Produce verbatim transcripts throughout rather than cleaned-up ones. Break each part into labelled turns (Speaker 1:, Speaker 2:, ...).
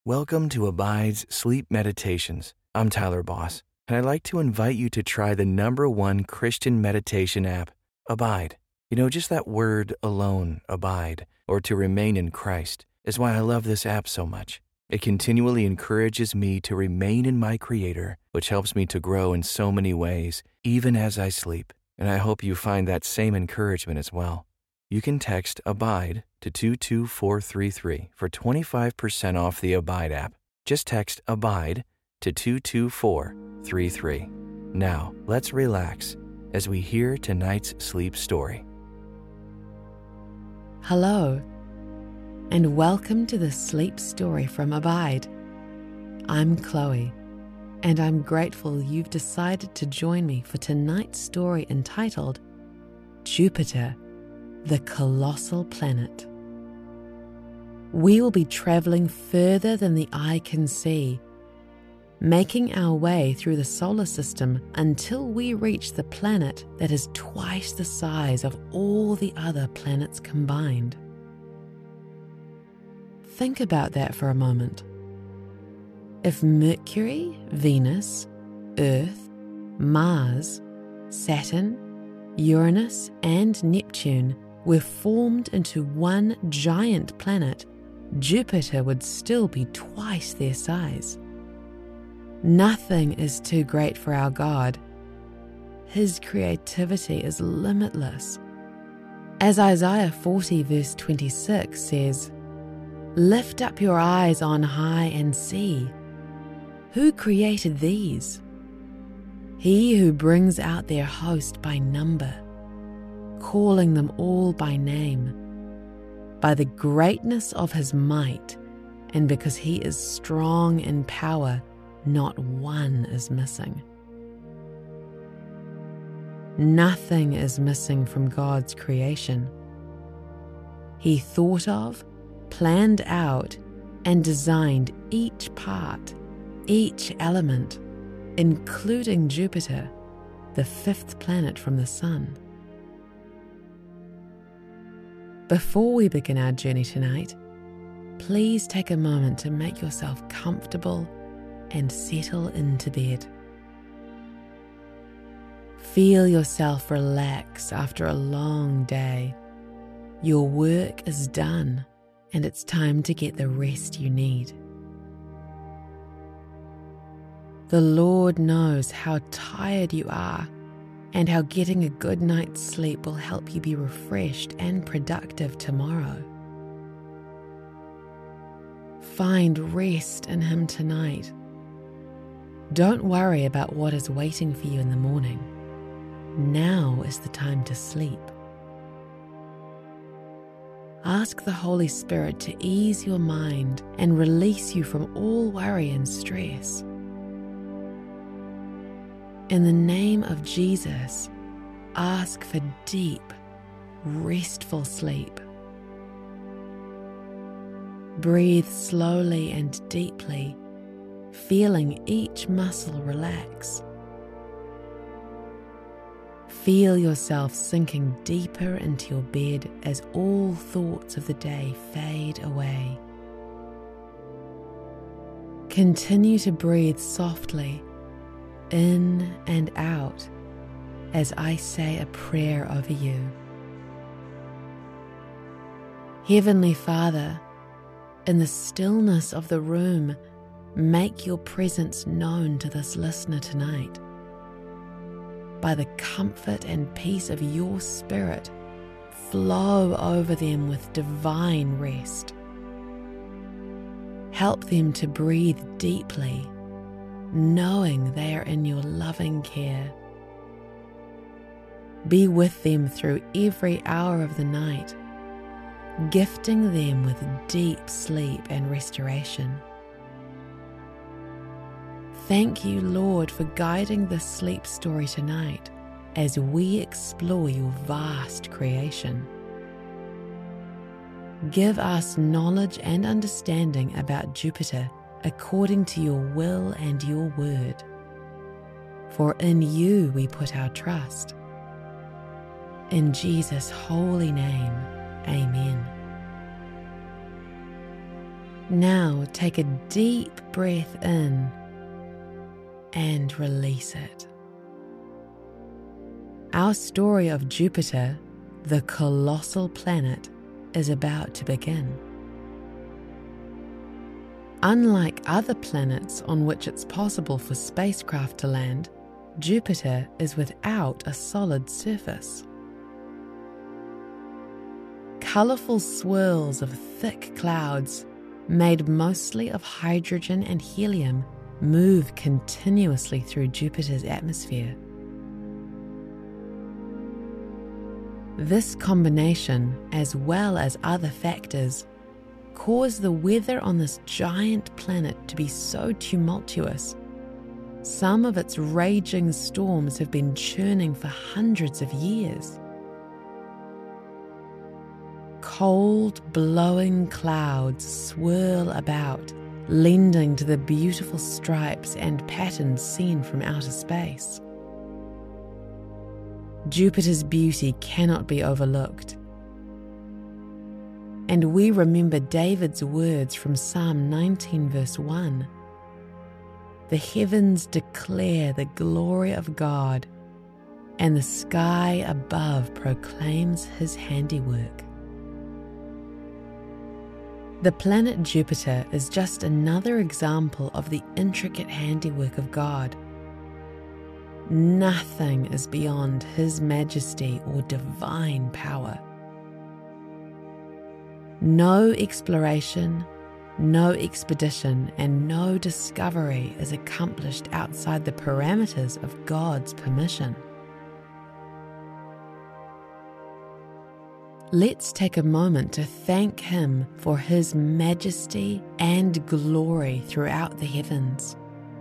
Speaker 1: Welcome to Abide's Sleep Meditations. I'm Tyler Boss, and I'd like to invite you to try the number one Christian meditation app, Abide. You know, just that word alone, abide, or to remain in Christ, is why I love this app so much. It continually encourages me to remain in my Creator, which helps me to grow in so many ways, even as I sleep. And I hope you find that same encouragement as well. You can text ABIDE to two two four three three for twenty-five percent off the Abide app. Just text ABIDE to two two four three three. Now, let's relax as we hear tonight's sleep story.
Speaker 2: Hello, and welcome to the sleep story from Abide. I'm Chloe, and I'm grateful you've decided to join me for tonight's story entitled Jupiter, the Colossal Planet. We will be traveling further than the eye can see, making our way through the solar system until we reach the planet that is twice the size of all the other planets combined. Think about that for a moment. If Mercury, Venus, Earth, Mars, Saturn, Uranus, and Neptune were formed into one giant planet, Jupiter would still be twice their size. Nothing is too great for our God. His creativity is limitless. As Isaiah forty verse twenty-six says, "Lift up your eyes on high and see. Who created these? He who brings out their host by number, calling them all by name. By the greatness of his might, and because he is strong in power, not one is missing." Nothing is missing from God's creation. He thought of, planned out, and designed each part, each element, including Jupiter, the fifth planet from the Sun. Before we begin our journey tonight, please take a moment to make yourself comfortable and settle into bed. Feel yourself relax after a long day. Your work is done, and it's time to get the rest you need. The Lord knows how tired you are, and how getting a good night's sleep will help you be refreshed and productive tomorrow. Find rest in Him tonight. Don't worry about what is waiting for you in the morning. Now is the time to sleep. Ask the Holy Spirit to ease your mind and release you from all worry and stress. In the name of Jesus, ask for deep, restful sleep. Breathe slowly and deeply, feeling each muscle relax. Feel yourself sinking deeper into your bed as all thoughts of the day fade away. Continue to breathe softly, in and out, as I say a prayer over you. Heavenly Father, in the stillness of the room, make your presence known to this listener tonight. By the comfort and peace of your Spirit, flow over them with divine rest. Help them to breathe deeply, knowing they are in your loving care. Be with them through every hour of the night, gifting them with deep sleep and restoration. Thank you, Lord, for guiding this sleep story tonight as we explore your vast creation. Give us knowledge and understanding about Jupiter according to your will and your word. For in you we put our trust. In Jesus' holy name, amen. Now take a deep breath in and release it. Our story of Jupiter, the colossal planet, is about to begin. Unlike other planets on which it's possible for spacecraft to land, Jupiter is without a solid surface. Colourful swirls of thick clouds, made mostly of hydrogen and helium, move continuously through Jupiter's atmosphere. This combination, as well as other factors, cause the weather on this giant planet to be so tumultuous. Some of its raging storms have been churning for hundreds of years. Cold, blowing clouds swirl about, lending to the beautiful stripes and patterns seen from outer space. Jupiter's beauty cannot be overlooked. And we remember David's words from Psalm nineteen verse one. The heavens declare the glory of God, and the sky above proclaims his handiwork. The planet Jupiter is just another example of the intricate handiwork of God. Nothing is beyond his majesty or divine power. No exploration, no expedition, and no discovery is accomplished outside the parameters of God's permission. Let's take a moment to thank him for his majesty and glory throughout the heavens.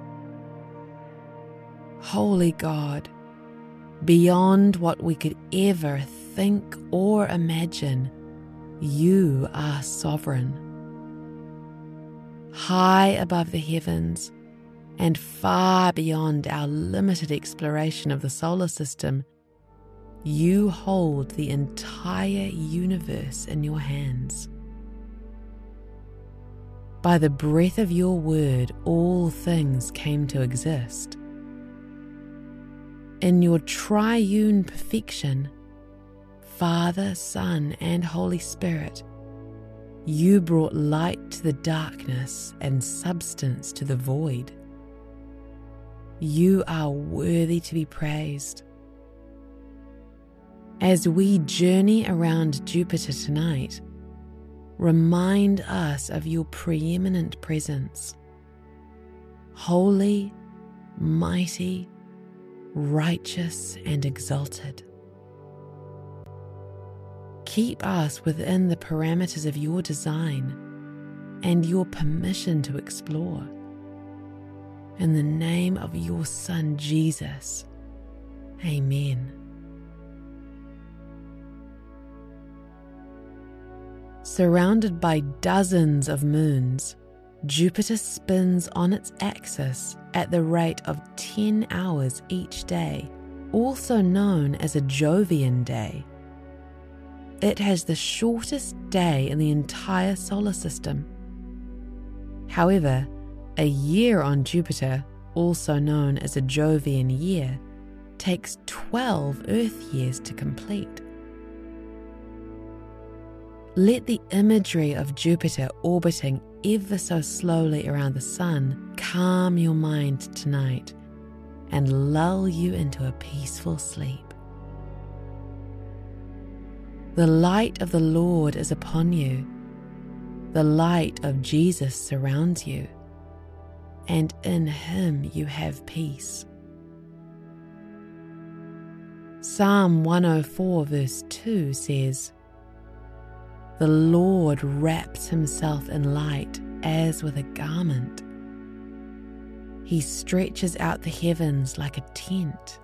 Speaker 2: Holy God, beyond what we could ever think or imagine, you are sovereign. High above the heavens and far beyond our limited exploration of the solar system, you hold the entire universe in your hands. By the breath of your word, all things came to exist. In your triune perfection, Father, Son, and Holy Spirit, you brought light to the darkness and substance to the void. You are worthy to be praised. As we journey around Jupiter tonight, remind us of your preeminent presence. Holy, mighty, righteous, and exalted. Keep us within the parameters of your design and your permission to explore. In the name of your Son, Jesus. Amen. Surrounded by dozens of moons, Jupiter spins on its axis at the rate of ten hours each day, also known as a Jovian day. It has the shortest day in the entire solar system. However, a year on Jupiter, also known as a Jovian year, takes twelve Earth years to complete. Let the imagery of Jupiter orbiting ever so slowly around the Sun calm your mind tonight and lull you into a peaceful sleep. The light of the Lord is upon you. The light of Jesus surrounds you, and in him you have peace. Psalm one oh four verse two says, "The Lord wraps himself in light as with a garment. He stretches out the heavens like a tent."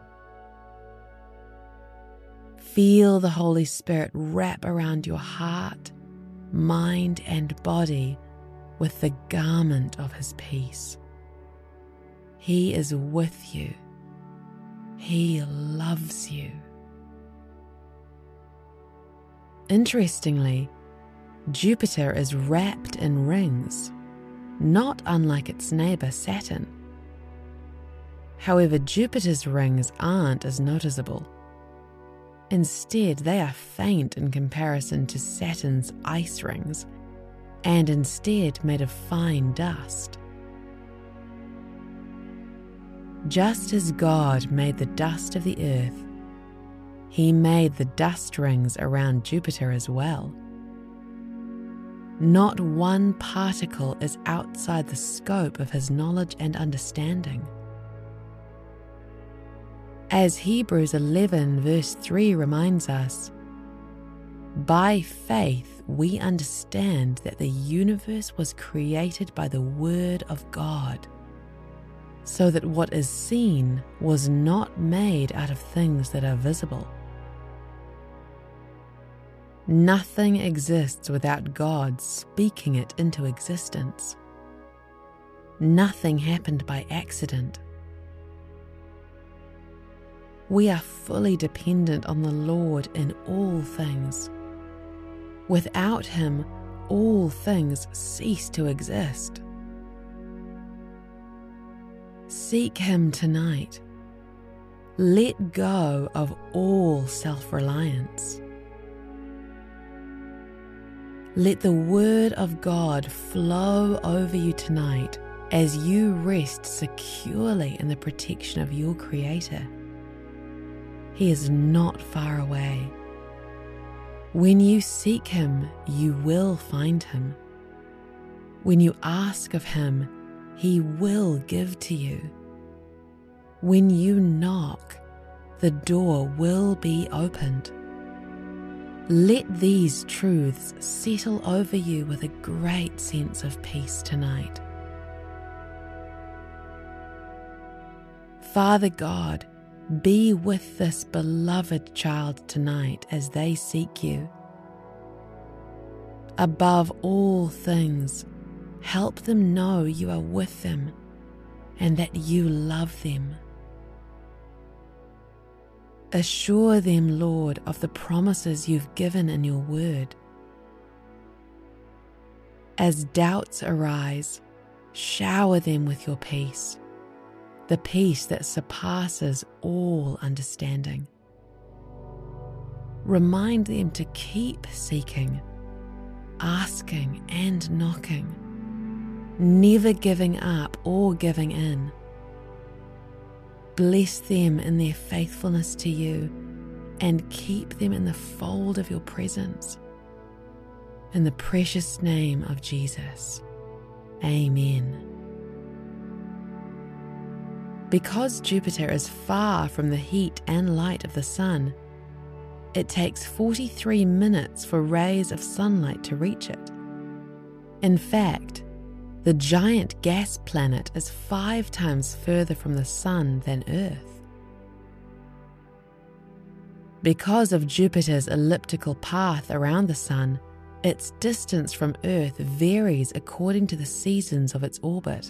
Speaker 2: Feel the Holy Spirit wrap around your heart, mind, and body with the garment of his peace. He is with you. He loves you. Interestingly, Jupiter is wrapped in rings, not unlike its neighbour Saturn. However, Jupiter's rings aren't as noticeable. Instead, they are faint in comparison to Saturn's ice rings, and instead made of fine dust. Just as God made the dust of the earth, He made the dust rings around Jupiter as well. Not one particle is outside the scope of His knowledge and understanding. As Hebrews eleven verse three reminds us, by faith we understand that the universe was created by the Word of God, so that what is seen was not made out of things that are visible. Nothing exists without God speaking it into existence. Nothing happened by accident. We are fully dependent on the Lord in all things. Without Him, all things cease to exist. Seek Him tonight. Let go of all self-reliance. Let the Word of God flow over you tonight as you rest securely in the protection of your Creator. He is not far away. When you seek Him, you will find Him. When you ask of Him, He will give to you. When you knock, the door will be opened. Let these truths settle over you with a great sense of peace tonight. Father God, be with this beloved child tonight as they seek you. Above all things, help them know you are with them and that you love them. Assure them, Lord, of the promises you've given in your word. As doubts arise, shower them with your peace, the peace that surpasses all understanding. Remind them to keep seeking, asking and knocking, never giving up or giving in. Bless them in their faithfulness to you and keep them in the fold of your presence. In the precious name of Jesus. Amen. Because Jupiter is far from the heat and light of the sun, it takes forty-three minutes for rays of sunlight to reach it. In fact, the giant gas planet is five times further from the sun than Earth. Because of Jupiter's elliptical path around the sun, its distance from Earth varies according to the seasons of its orbit.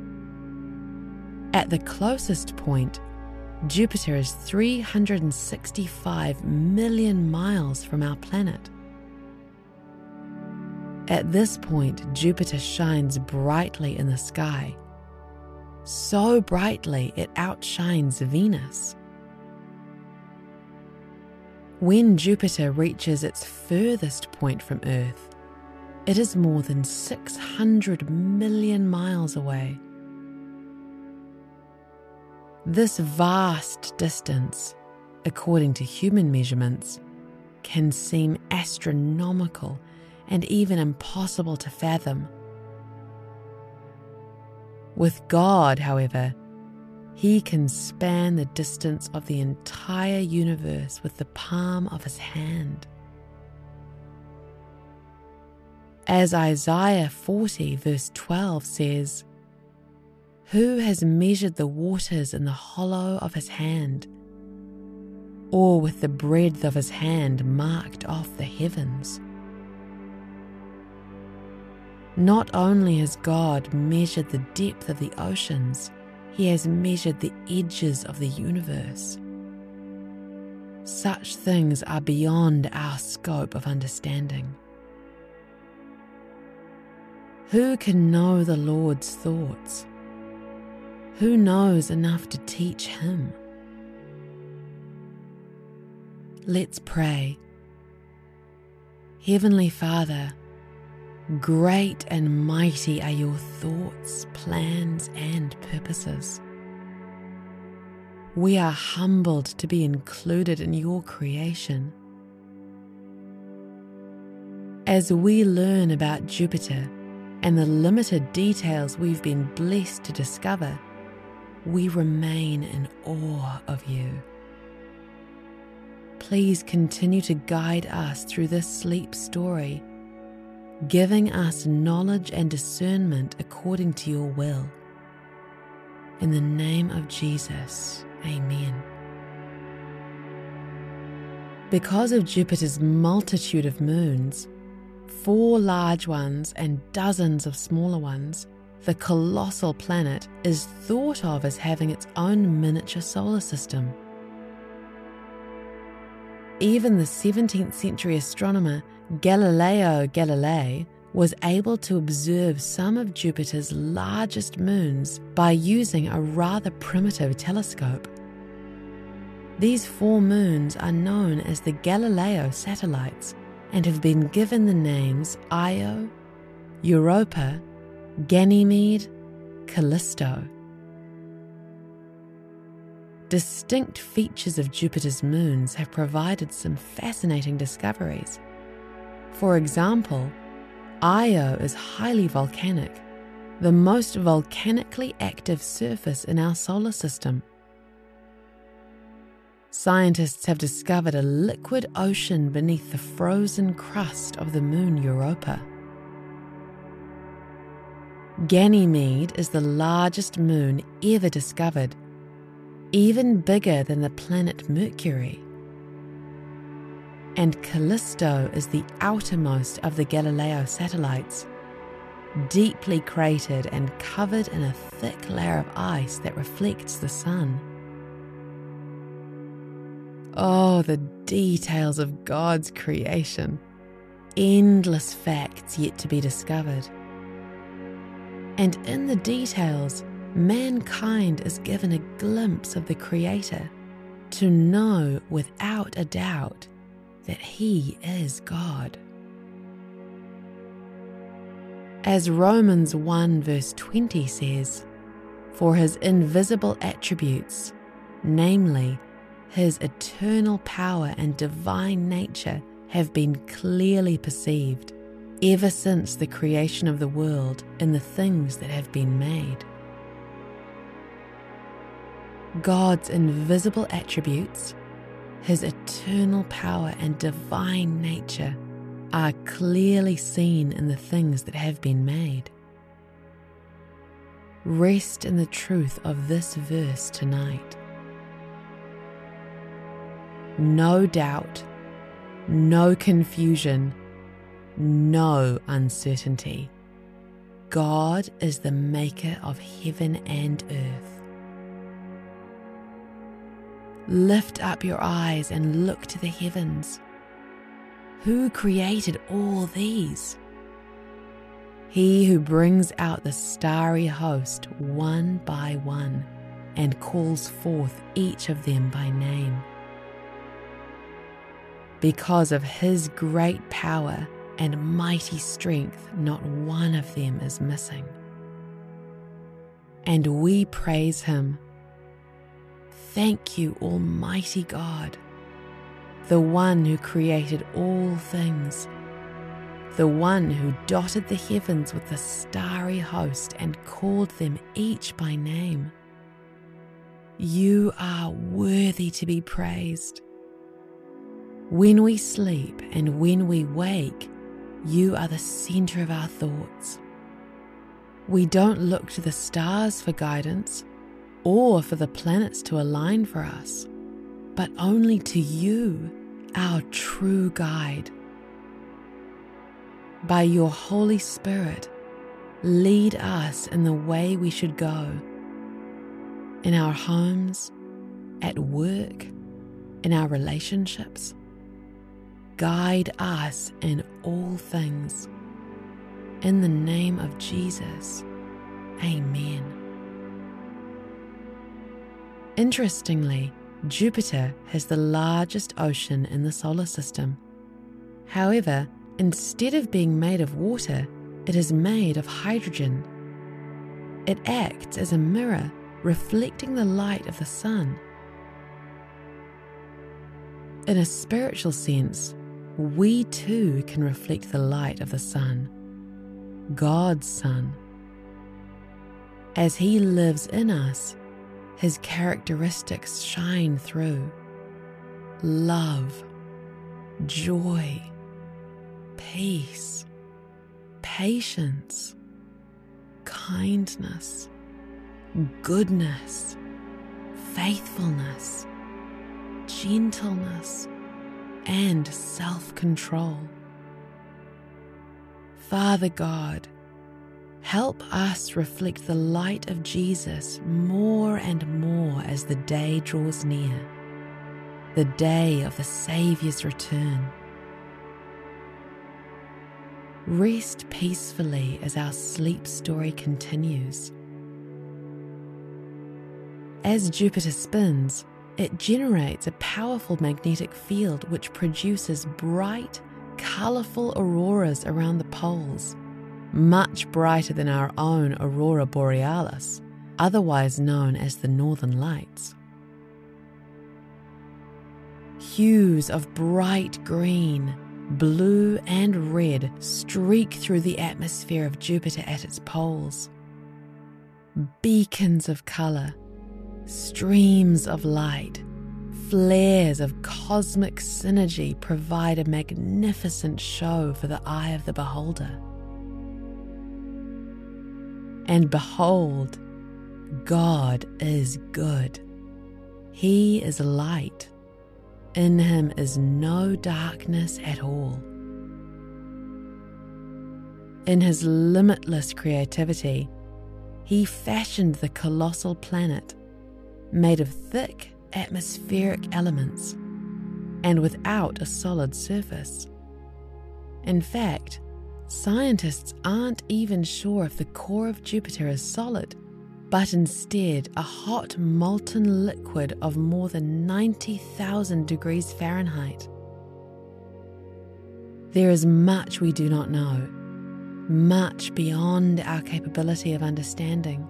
Speaker 2: At the closest point, Jupiter is three hundred sixty-five million miles from our planet. At this point, Jupiter shines brightly in the sky, so brightly it outshines Venus. When Jupiter reaches its furthest point from Earth, it is more than six hundred million miles away. This vast distance, according to human measurements, can seem astronomical and even impossible to fathom. With God, however, He can span the distance of the entire universe with the palm of His hand. As Isaiah forty verse twelve says, "Who has measured the waters in the hollow of His hand, or with the breadth of His hand marked off the heavens?" Not only has God measured the depth of the oceans, He has measured the edges of the universe. Such things are beyond our scope of understanding. Who can know the Lord's thoughts? Who knows enough to teach him? Let's pray. Heavenly Father, great and mighty are your thoughts, plans, and purposes. We are humbled to be included in your creation. As we learn about Jupiter and the limited details we've been blessed to discover, we remain in awe of you. Please continue to guide us through this sleep story, giving us knowledge and discernment according to your will. In the name of Jesus, amen. Because of Jupiter's multitude of moons, four large ones and dozens of smaller ones, the colossal planet is thought of as having its own miniature solar system. Even the seventeenth century astronomer Galileo Galilei was able to observe some of Jupiter's largest moons by using a rather primitive telescope. These four moons are known as the Galileo satellites and have been given the names Io, Europa, Ganymede, Callisto. Distinct features of Jupiter's moons have provided some fascinating discoveries. For example, Io is highly volcanic, the most volcanically active surface in our solar system. Scientists have discovered a liquid ocean beneath the frozen crust of the moon Europa. Ganymede is the largest moon ever discovered, even bigger than the planet Mercury. And Callisto is the outermost of the Galileo satellites, deeply cratered and covered in a thick layer of ice that reflects the sun. Oh, the details of God's creation. Endless facts yet to be discovered. And in the details, mankind is given a glimpse of the Creator to know without a doubt that He is God. As Romans one verse twenty says, "For His invisible attributes, namely His eternal power and divine nature, have been clearly perceived ever since the creation of the world in the things that have been made." God's invisible attributes, His eternal power and divine nature, are clearly seen in the things that have been made. Rest in the truth of this verse tonight. No doubt, no confusion, no uncertainty. God is the maker of heaven and earth. Lift up your eyes and look to the heavens. Who created all these? He who brings out the starry host one by one and calls forth each of them by name. Because of His great power and mighty strength, not one of them is missing. And we praise Him. Thank you, Almighty God, the one who created all things, the one who dotted the heavens with a starry host and called them each by name. You are worthy to be praised. When we sleep and when we wake, you are the center of our thoughts. We don't look to the stars for guidance or for the planets to align for us, but only to you, our true guide. By your Holy Spirit, lead us in the way we should go, in our homes, at work, in our relationships. Guide us in all things. In the name of Jesus, amen. Interestingly, Jupiter has the largest ocean in the solar system. However, instead of being made of water, it is made of hydrogen. It acts as a mirror, reflecting the light of the sun. In a spiritual sense, we too can reflect the light of the sun, God's sun. As He lives in us, His characteristics shine through: love, joy, peace, patience, kindness, goodness, faithfulness, gentleness, and self-control. Father God, help us reflect the light of Jesus more and more as the day draws near, the day of the Saviour's return. Rest peacefully as our sleep story continues. As Jupiter spins, it generates a powerful magnetic field which produces bright, colourful auroras around the poles, much brighter than our own aurora borealis, otherwise known as the Northern Lights. Hues of bright green, blue and red streak through the atmosphere of Jupiter at its poles. Beacons of colour, streams of light, flares of cosmic synergy provide a magnificent show for the eye of the beholder. And behold, God is good. He is light. In Him is no darkness at all. In His limitless creativity, He fashioned the colossal planet, made of thick atmospheric elements and without a solid surface. In fact, scientists aren't even sure if the core of Jupiter is solid, but instead a hot molten liquid of more than ninety thousand degrees Fahrenheit. There is much we do not know, much beyond our capability of understanding.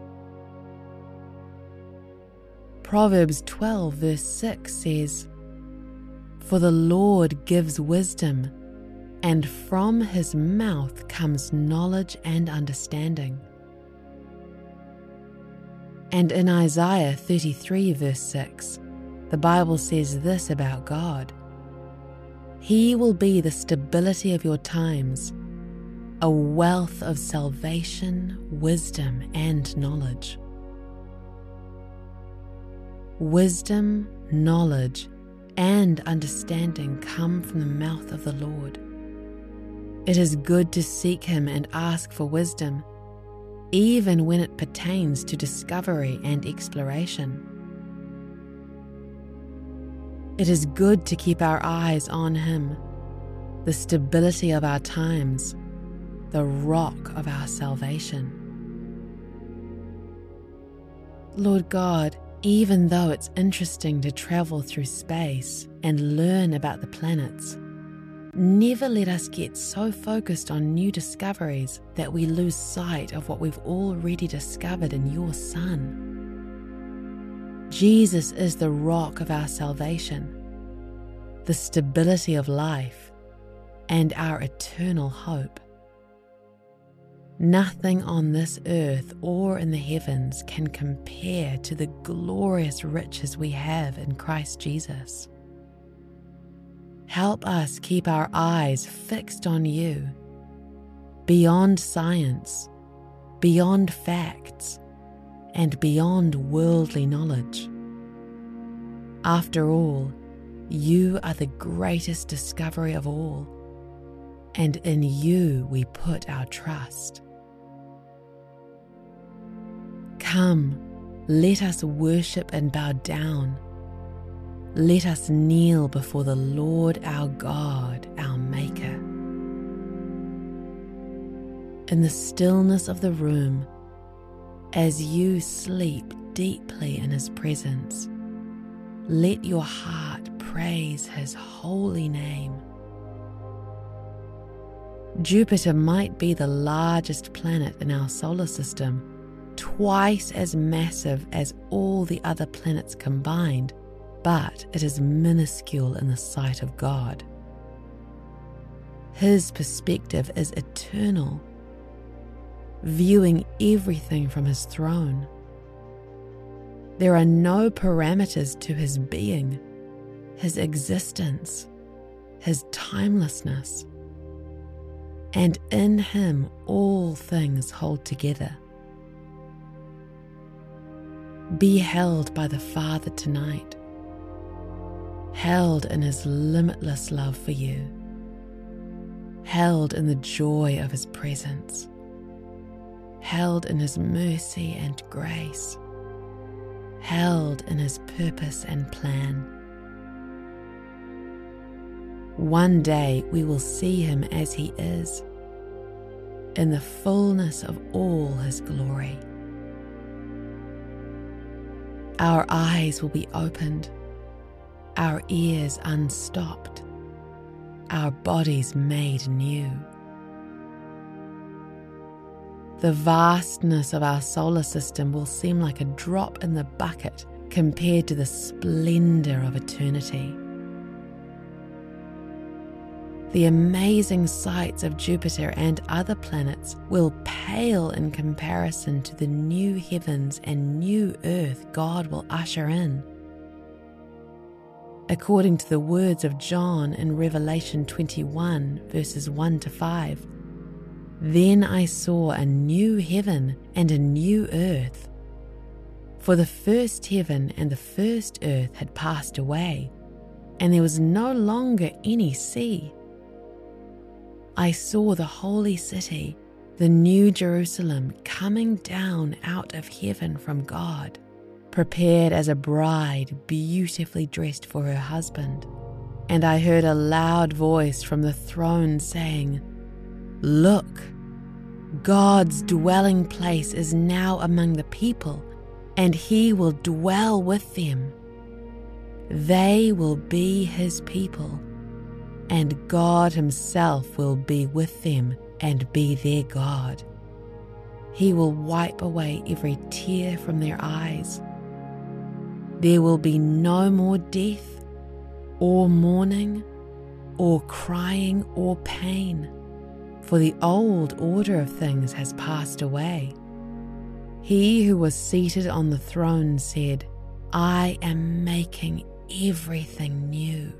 Speaker 2: Proverbs twelve verse six says, "For the Lord gives wisdom, and from His mouth comes knowledge and understanding." And in Isaiah thirty-three verse six, the Bible says this about God: "He will be the stability of your times, a wealth of salvation, wisdom, and knowledge." Wisdom, knowledge, and understanding come from the mouth of the Lord. It is good to seek Him and ask for wisdom, even when it pertains to discovery and exploration. It is good to keep our eyes on Him, the stability of our times, the rock of our salvation. Lord God, even though it's interesting to travel through space and learn about the planets, never let us get so focused on new discoveries that we lose sight of what we've already discovered in your Son. Jesus is the rock of our salvation, the stability of life, and our eternal hope. Nothing on this earth or in the heavens can compare to the glorious riches we have in Christ Jesus. Help us keep our eyes fixed on you, beyond science, beyond facts, and beyond worldly knowledge. After all, you are the greatest discovery of all, and in you we put our trust. Come, let us worship and bow down. Let us kneel before the Lord our God, our Maker. in the stillness of the room, as you sleep deeply in His presence, let your heart praise His holy name. Jupiter might be the largest planet in our solar system, twice as massive as all the other planets combined, but it is minuscule in the sight of God. His perspective is eternal, viewing everything from His throne. There are no parameters to His being, His existence, His timelessness, and in Him all things hold together. Be held by the Father tonight, held in His limitless love for you, held in the joy of His presence, held in His mercy and grace, held in His purpose and plan. One day we will see Him as He is, in the fullness of all His glory. Our eyes will be opened, our ears unstopped, our bodies made new. The vastness of our solar system will seem like a drop in the bucket compared to the splendor of eternity. The amazing sights of Jupiter and other planets will pale in comparison to the new heavens and new earth God will usher in. According to the words of John in Revelation twenty-one, verses one to five, "Then I saw a new heaven and a new earth. For the first heaven and the first earth had passed away, and there was no longer any sea. I saw the holy city, the new Jerusalem, coming down out of heaven from God, prepared as a bride beautifully dressed for her husband. And I heard a loud voice from the throne saying, 'Look, God's dwelling place is now among the people, and He will dwell with them. They will be His people, and God Himself will be with them and be their God. He will wipe away every tear from their eyes. There will be no more death, or mourning, or crying, or pain, for the old order of things has passed away.' He who was seated on the throne said, 'I am making everything new.'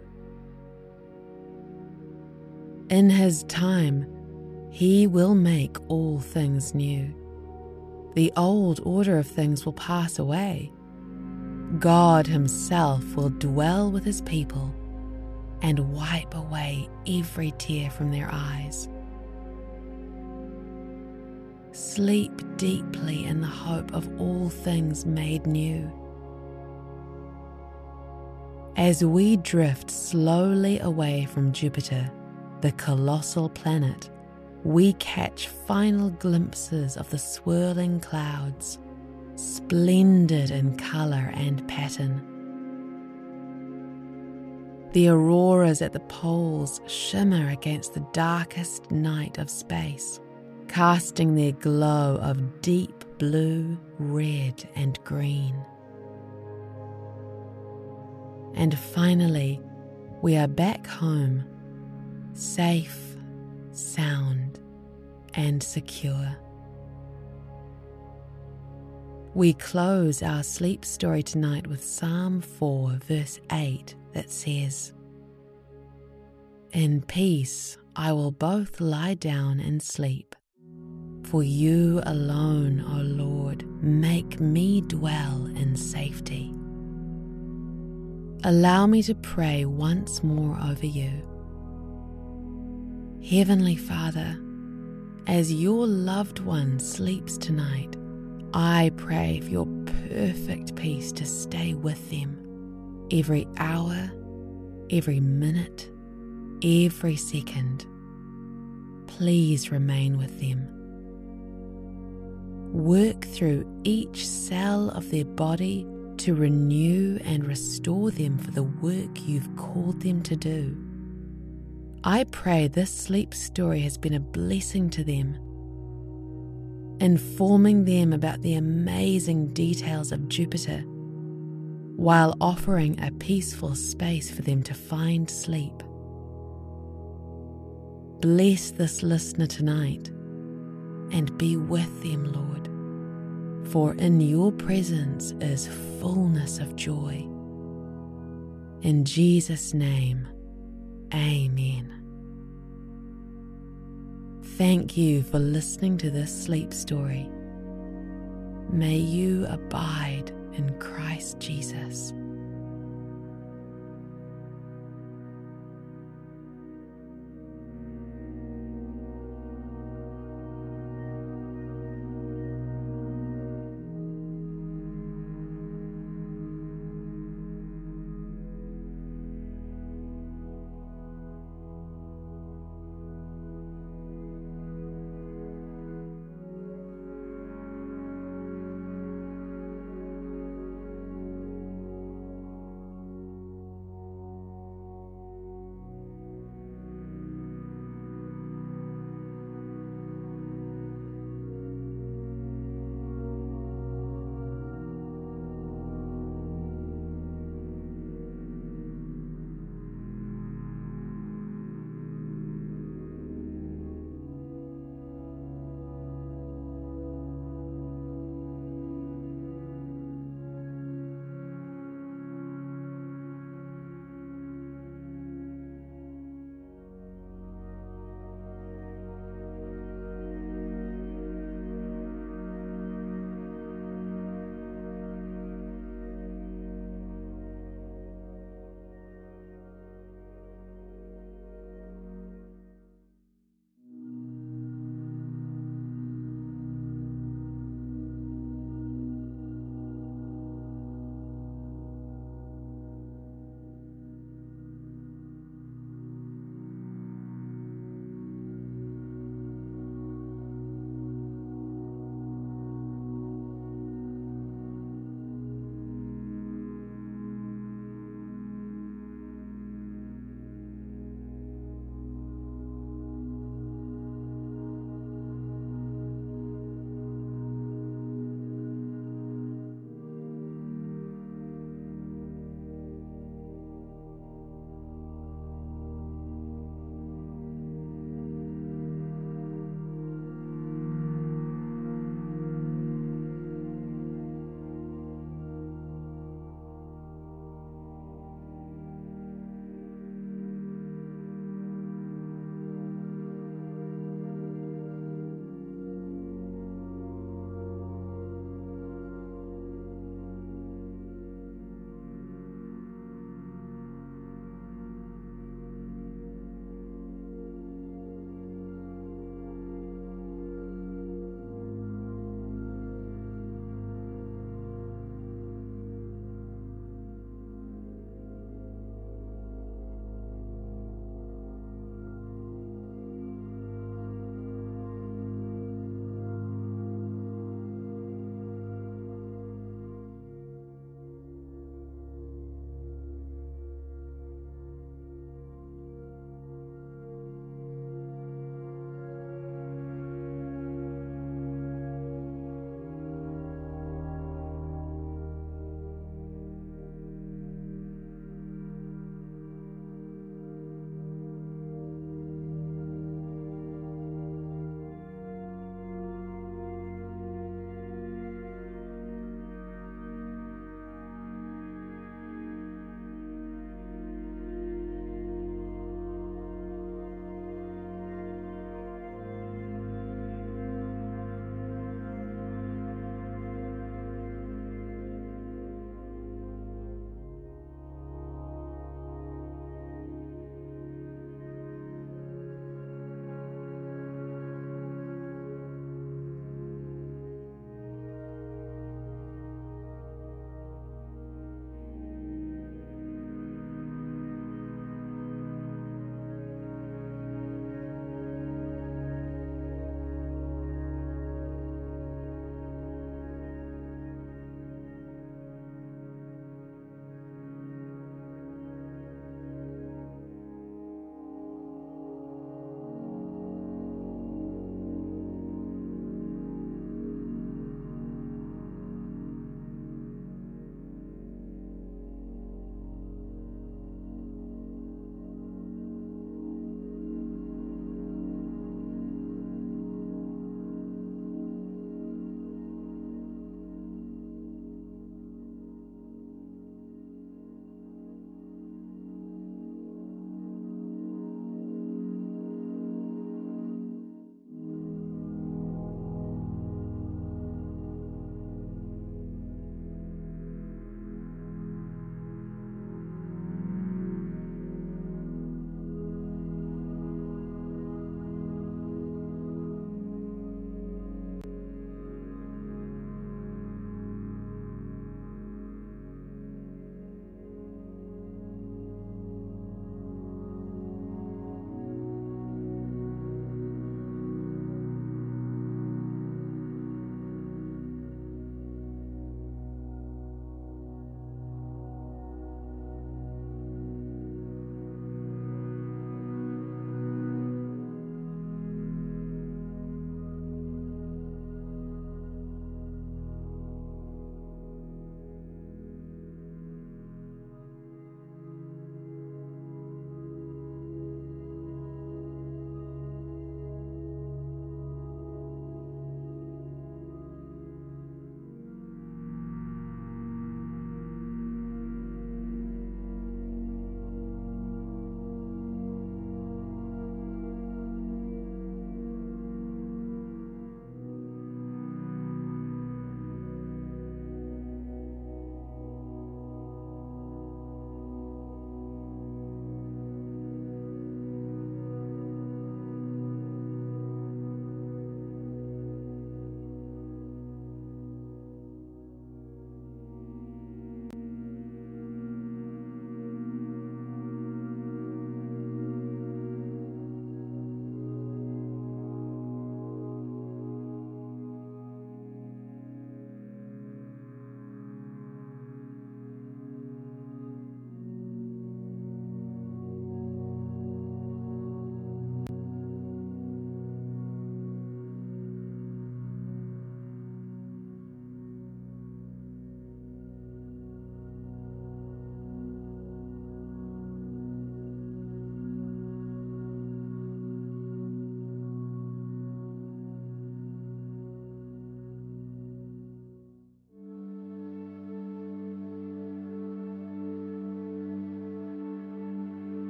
Speaker 2: In His time, He will make all things new. The old order of things will pass away. God Himself will dwell with His people and wipe away every tear from their eyes. Sleep deeply in the hope of all things made new. As we drift slowly away from Jupiter, the colossal planet, we catch final glimpses of the swirling clouds, splendid in color and pattern. The auroras at the poles shimmer against the darkest night of space, casting their glow of deep blue, red, and green. And finally, we are back home, safe, sound, and secure. We close our sleep story tonight with Psalm four, verse eight, that says, "In peace I will both lie down and sleep. For you alone, O Lord, make me dwell in safety." Allow me to pray once more over you. Heavenly Father, as your loved one sleeps tonight, I pray for your perfect peace to stay with them every hour, every minute, every second. Please remain with them. work through each cell of their body to renew and restore them for the work you've called them to do. I pray this sleep story has been a blessing to them, informing them about the amazing details of Jupiter, while offering a peaceful space for them to find sleep. Bless this listener tonight and be with them, Lord, for in your presence is fullness of joy. In Jesus' name, amen. Thank you for listening to this sleep story. May you abide in Christ Jesus.